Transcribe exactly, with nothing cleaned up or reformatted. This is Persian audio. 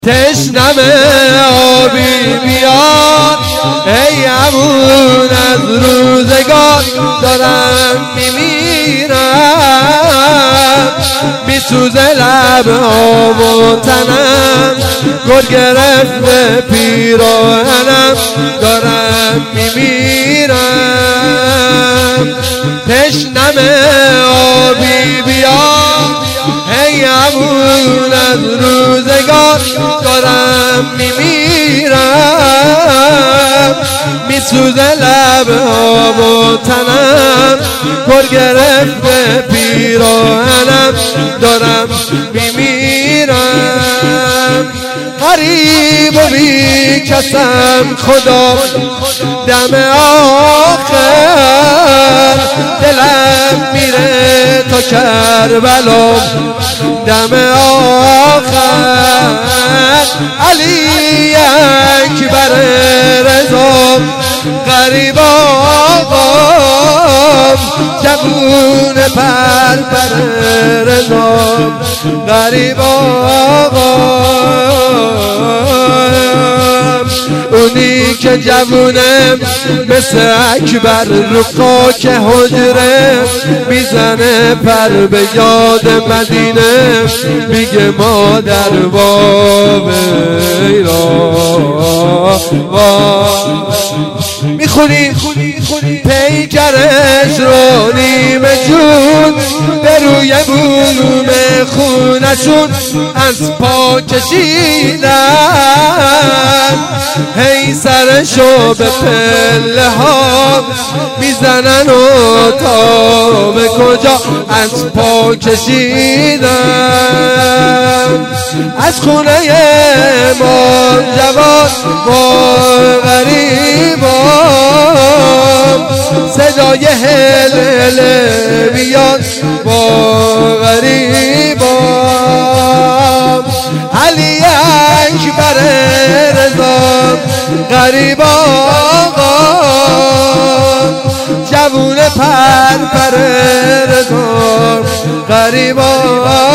تشنم آبی بیار ای عمون از روزگار دارم میمیرم میسوزه لب آب و تنم گل گرفته پیراهنم دارم میمیرم تشنم آبی بیار ای عمون از روزگار دارم میمیرم میسوزه لب آب و تنم پر گرفته پیراهنم دارم میمیرم غریب و بی کسم خدا دم آخر دلم میره تا کربلا دم آخر علی اکبر رضا غریب آقام جوون پر پر رضا غریب آقام اونی که جوونه مثل اکبر رو خاک حجره میزنه پر به یاد مدینه میگه مادر باب ایران میخونی پیکرش رو نیمه جون به روی بوم خونشون از پا کشیدن هی سرشو به پله ها میزنن و تا به کجا از پا کشیدن از خونه ما جوان با غریبان صدای هل هل بیاد با غریبان علی اکبر رضا غریب آقا جوون پر پر رضا غریب آقا